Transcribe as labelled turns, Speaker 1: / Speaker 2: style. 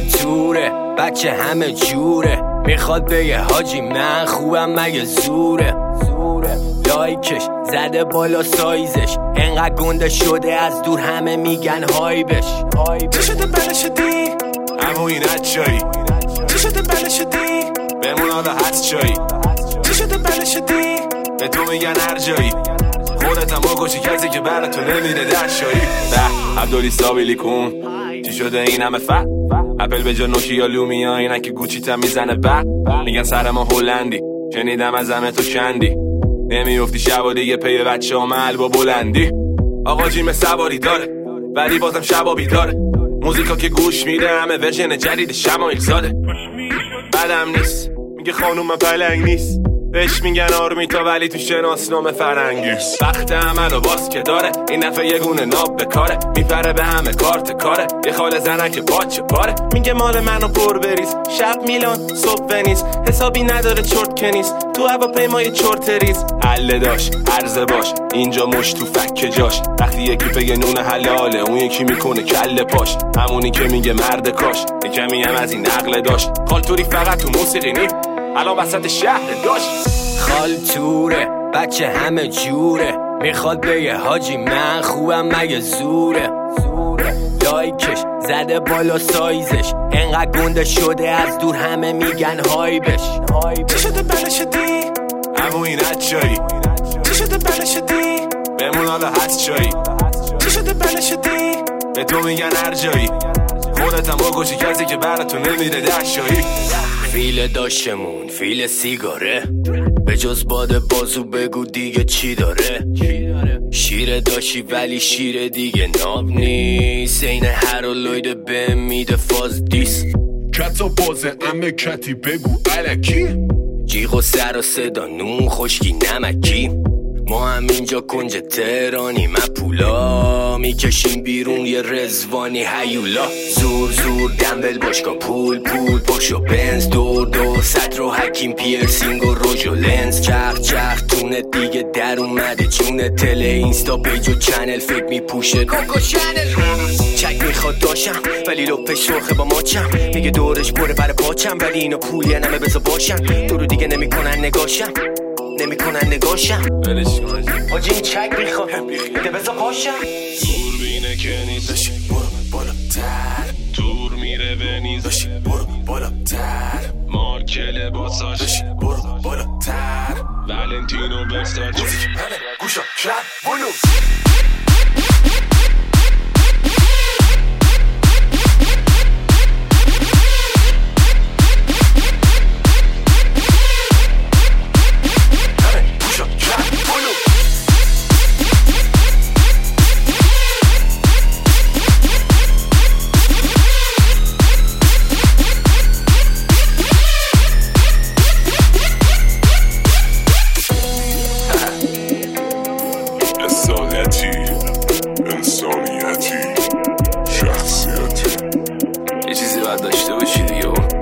Speaker 1: خالتوره بچه همه جوره، میخواد بگه حاجی من خوبم مگه زوره. لایکش زده بالا سایزش، انقدر گنده شده از دور همه میگن های بش.
Speaker 2: چه شده بله شدی؟
Speaker 3: همون این چایی
Speaker 2: چه شده بله شدی؟
Speaker 3: بمون حالا هست چایی
Speaker 2: چه شده بله شدی؟
Speaker 3: به تو میگن هر جایی خودت هم بکشی کسی که برای تو نمیره در شایی. به عبدالی سابیلی کن چی شده این همه فت اپل به جا نوکی یا لومیا اینا که گوچی تا میزنه بعد میگن سر ما هلندی شنیدم از همه تو کندی نمیافتی شب و دیگه پی بچه ها محل با بلندی. آقا جیم سواری داره ولی بازم شبا بیداره، موزیکا که گوش میده همه ورژن جدید شمایل زاده. بدم نیست میگه خانوم من پلنگ نیست، بهش میگن آرمیتا ولی تو شناسنامه فرنگی. وقت عمل و باز که داره این نفع یه گونه ناب بکاره، میپره به همه کارت کاره یه خال زنک باچه پاره. میگه مال منو پر بریز شب میلان صبح ونیز، حسابی نداره چرت کنیز تو هواپیمای چرت ریز. عله داشت عرضه باش اینجا مش تو فک جاش، وقتی یکی بگه نون حلاله اون یکی میکنه کله پاش. همونی که میگه مرد کاش یکمی هم از این عقل داشت. خالتوری فقط تو موسیقی نی الان وسط شهر داشت.
Speaker 1: خالتوره بچه همه جوره، میخواد بگه حاجی من خوبم مگه زوره. لایکش زده بالا سایزش، انقدر گنده شده از دور همه میگن های بش.
Speaker 2: چه شده بله شدی؟
Speaker 3: همون این چایی
Speaker 2: چه شده بله شدی؟
Speaker 3: بمون حالا هست چایی
Speaker 2: چه شده بله شدی؟
Speaker 3: به تو میگن هر جایی خودت هم بکشی کسی که برای تو نمیره در شایی.
Speaker 1: فیل داشتمون فیل سیگاره، به جز باد بازو بگو دیگه چی داره. شیر داشتی ولی شیر دیگه ناب نیست، این هرولوید به میده فاز دیست.
Speaker 4: کتا بازه امه کتی بگو الکی،
Speaker 1: جیغ و سر و صدا نون خشکی نمکی. ما هم اینجا کنج تهرانی من پولا میکشیم بیرون یه رزوانی هیولا. زور زور دنبل باشگاه پول پول پشت و بنز دور دور صدر و حکیم پیرسینگ و روژ و لنز. چخ چخ تونه دیگه در اومده چونه تله اینستا پیج و چنل فکر میپوشه کوکو چنل. چک میخواد داشم ولی لپه شرخه با ماچم، میگه دورش پره پر پاچم ولی اینو پولی نمه بزا باشم. دورو دیگه نمیکنن نگاشم نمیکنن نگاشم حاجی این چک میخواد بده بزا پاشم.
Speaker 3: دور بینه که نیست داشی برو بالاتر، دور میره به نیز داشی برو بالاتر، مارک لباساش داشی برو بالاتر، ولنتینو برستاچ همه گوشا شب بلو. انسانیتی شخصیتی یه چیزی باید داشته باشی دیگه.